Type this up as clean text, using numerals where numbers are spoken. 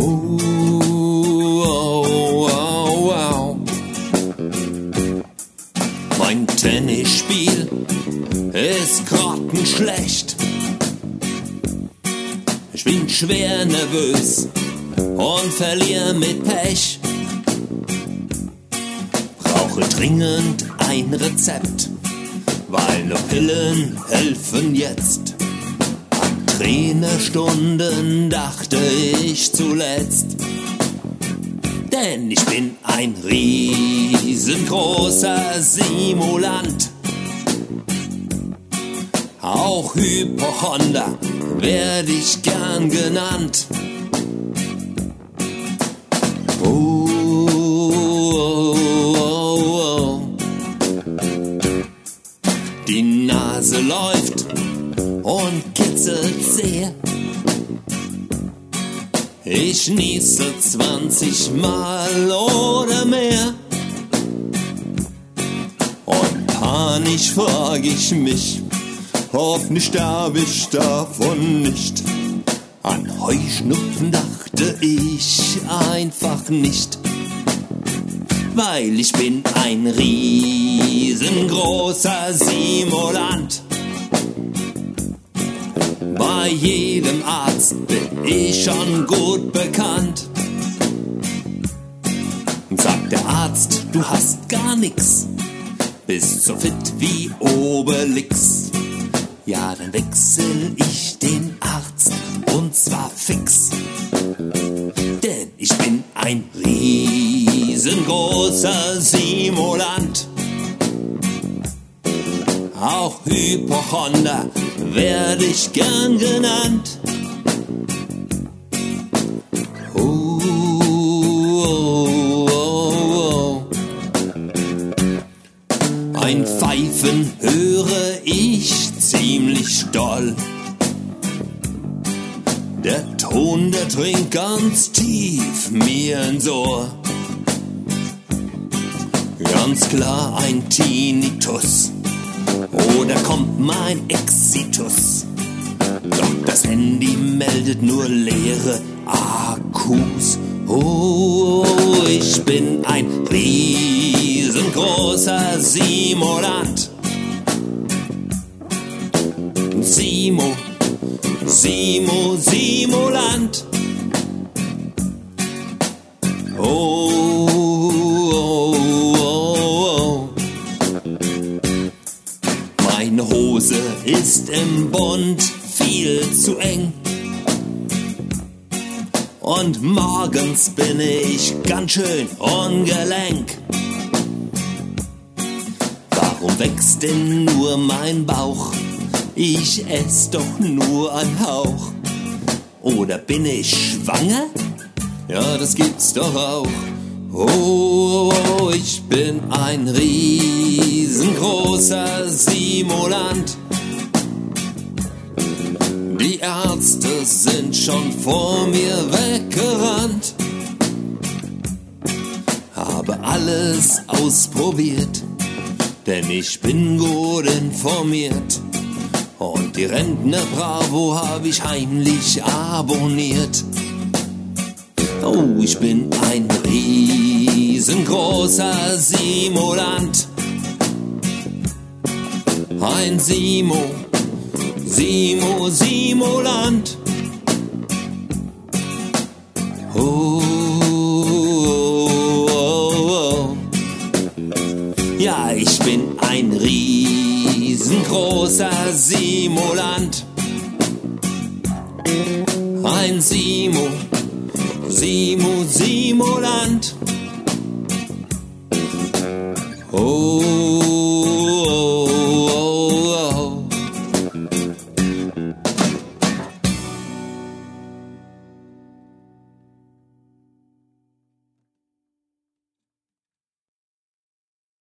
Oh, oh, oh, oh. Mein Tennisspiel ist grottenschlecht. Ich bin schwer nervös und verliere mit Pech. Brauche dringend ein Rezept, weil nur Pillen helfen jetzt. An Trainerstunden dachte ich zuletzt. Denn ich bin ein riesengroßer Simulant. Auch Hypochonder werd ich gern genannt. Oh, oh, oh, oh. Die Nase läuft und kitzelt sehr. Ich niese 20 Mal oder mehr. Und panisch frag ich mich, hoffentlich sterbe ich davon nicht. An Heuschnupfen dachte ich einfach nicht, weil ich bin ein riesengroßer Simulant. Bei jedem Arzt bin ich schon gut bekannt. Sagt der Arzt, du hast gar nix, bist so fit wie Obelix. Ja, dann wechsel ich den Arzt und zwar fix. Denn ich bin ein riesengroßer Simulant. Auch Hypochonder werd ich gern genannt. Oh, oh, oh, oh. Ein Pfeifen höre ich ziemlich doll. Der Ton, der dringt ganz tief mir ins Ohr. Ganz klar ein Tinnitus. Oder kommt mein Exitus? Doch das Handy meldet nur leere Akkus. Oh, ich bin ein riesengroßer Simulant. Simulant. Oh, oh, oh, oh. Meine Hose ist im Bund viel zu eng. Und morgens bin ich ganz schön ungelenk. Warum wächst denn nur mein Bauch? Ich ess doch nur einen Hauch. Oder bin ich schwanger? Ja, das gibt's doch auch. Oh, oh, ich bin ein riesengroßer Simulant. Die Ärzte sind schon vor mir weggerannt. Habe alles ausprobiert, denn ich bin gut informiert. Und die Rentner Bravo habe ich heimlich abonniert. Oh, ich bin ein riesengroßer Simulant. Ein Simulant. Oh, oh, oh, oh. Ja, ich bin ein riesengroßer Simulant. Ein Simulant. Oh.